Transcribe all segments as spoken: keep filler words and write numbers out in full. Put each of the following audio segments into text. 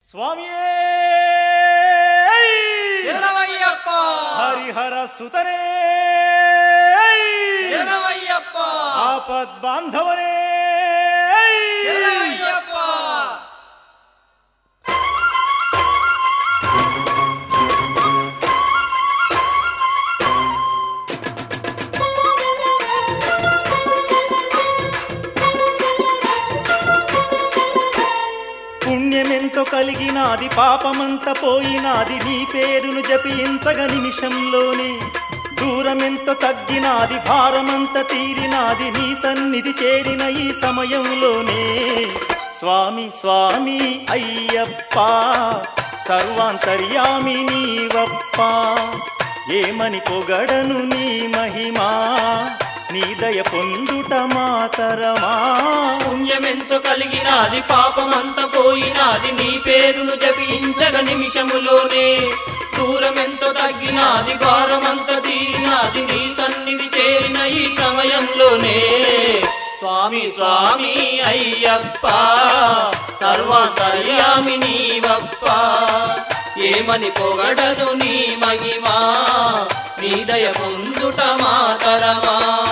స్వామియే శరణమయ్యప్ప హరిహర సుతనే శరణమయ్యప్ప ఆపద్ బాంధవనే శరణమయ్యప్ప పుణ్యమెంతో కలిగినాది పాపమంత పోయినాది నీ పేరును జపించగ నిమిషంలోనే దూరమెంతో తగ్గినాది భారమంత తీరినాది నీ సన్నిధి చేరిన ఈ సమయంలోనే స్వామి స్వామి అయ్యప్ప సర్వాంతర్యామి నీవప్ప ఏమని పొగడను నీ మహిమా నీ దయ పొందుట మాతరమా పుణ్యమెంతో కలిగినాది పాపమంత పోయినాది నీ పేరును జపించగ నిమిషములోనే దూరమెంతో తగ్గినాది భారమంత తీరినాది నీ సన్నిధి చేరిన ఈ సమయంలోనే స్వామి స్వామి అయ్యప్ప సర్వాంతర్యామి నీవప్ప ఏమని పొగడను నీ మహిమా నీ దయ పొందుట మాతరమా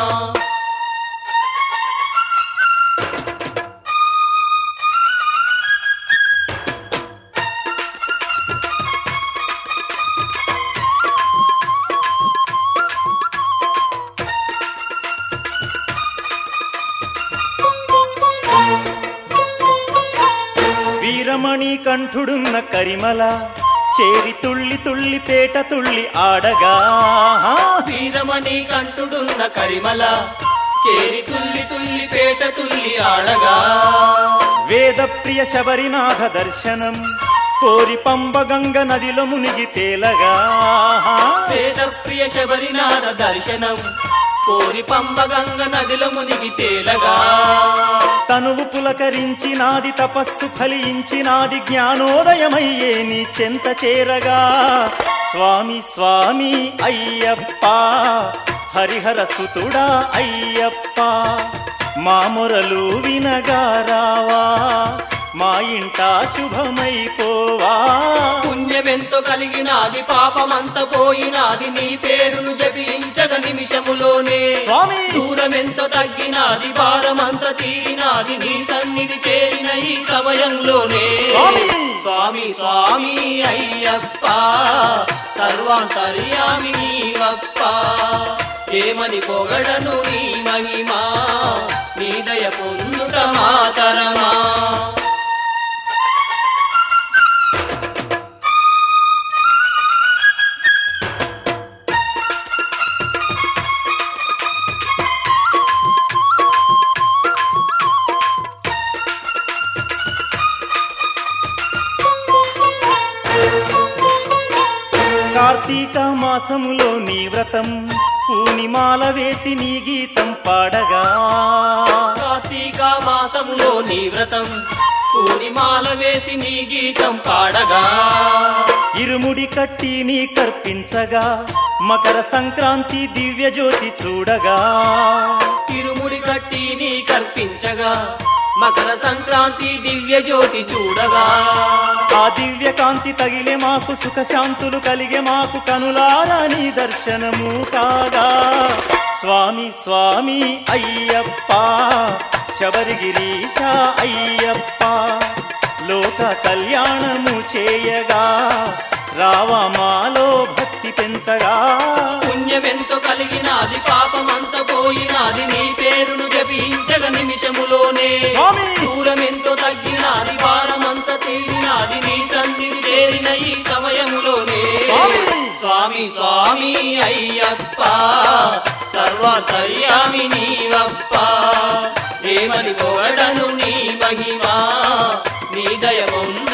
వీరమణి కంఠుడున్న కరిమల చేరి తుళ్ళి తుళ్ళి పేట తుళ్ళి ఆడగా వీరమణి కంఠుడున్న కరిమల చేరి తుల్లి తుల్లి పేట తుల్లి ఆడగా వేద ప్రియ శబరినాథ దర్శనం కోరి పంబ గంగ నదిలో మునిగి తేలగా వేద ప్రియ శబరినాథ దర్శనం కోరి పంబ గంగ నదిలో మునిగి తేలగా తనువు పులకరించినాది తపస్సు ఫలించినాది జ్ఞానోదయమయ్యే నీ చెంత చేరగా స్వామి స్వామి అయ్యప్ప హరిహర సుతుడా అయ్యప్ప మా మొరలు వినగా రావా మా ఇంట శుభమైపోవా పుణ్యమెంతో కలిగినాది పాపమంత పోయినాది నీ పేరును జపించగ నిమిషములోనే స్వామి దూరమెంతో తగ్గినాది భారమంత తీరినాది నీ సన్నిధి చేరిన ఈ సమయంలోనే స్వామి స్వామి అయ్యప్ప సర్వాంతర్యామి నీవప్ప ఏమని పొగడను నీ మహిమా నీ దయ పొందుట మాతరమా కార్తీక మాసములో నీ వ్రతం పూర్ణిమాల వేసి నీ గీతం పాడగా కార్తీక మాసములో నీ వ్రతం పూర్ణిమాల వేసి నీ గీతం పాడగా ఇరుముడి కట్టి నీ కర్పించగా మకర సంక్రాంతి దివ్య జ్యోతి చూడగా ఇరుముడి కట్టి నీ కల్పించగా మకర సంక్రాంతి దివ్య జ్యోతి చూడగా ఆ దివ్య కాంతి తగిలే మాకు సుఖ శాంతులు కలిగే మాకు కనులారా నీ దర్శనము కాగా స్వామి స్వామి అయ్యప్ప శబరిగిరీశ అయ్యప్ప లోక కళ్యాణము చేయగా రావా మాలో భక్తి పెంచగా పుణ్యమెంతో కలిగినాది పాపమంత పోయినాది నీ పేరును జపించగ నిమిషములోనే దూరమెంతో తగ్గినాది భారమంత తీరినాది నీ సన్నిధి చేరిన ఈ సమయములోనే స్వామి స్వామి అయ్యప్ప సర్వాంతర్యామి నీవప్ప ఏమని పొగడను నీ మహిమా నీ దయ